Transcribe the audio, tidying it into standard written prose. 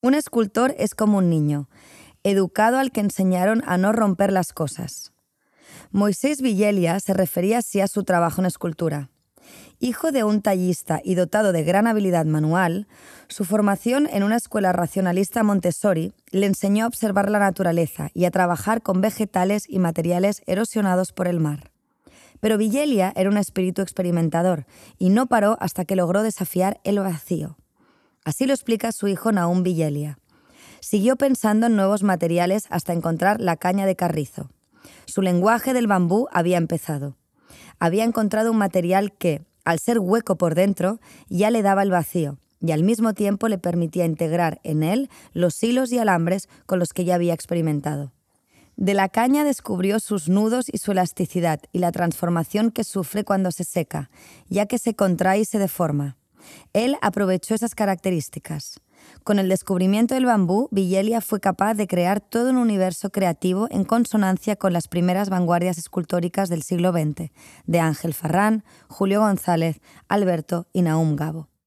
Un escultor es como un niño, educado al que enseñaron a no romper las cosas. Moisés Villelia se refería así a su trabajo en escultura. Hijo de un tallista y dotado de gran habilidad manual, su formación en una escuela racionalista Montessori le enseñó a observar la naturaleza y a trabajar con vegetales y materiales erosionados por el mar. Pero Villelia era un espíritu experimentador y no paró hasta que logró desafiar el vacío. Así lo explica su hijo Nahum Villelia. Siguió pensando en nuevos materiales hasta encontrar la caña de carrizo. Su lenguaje del bambú había empezado. Había encontrado un material que, al ser hueco por dentro, ya le daba el vacío y al mismo tiempo le permitía integrar en él los hilos y alambres con los que ya había experimentado. De la caña descubrió sus nudos y su elasticidad y la transformación que sufre cuando se seca, ya que se contrae y se deforma. Él aprovechó esas características. Con el descubrimiento del bambú, Villelia fue capaz de crear todo un universo creativo en consonancia con las primeras vanguardias escultóricas del siglo XX, de Ángel Farrán, Julio González, Alberto y Nahum Gabo.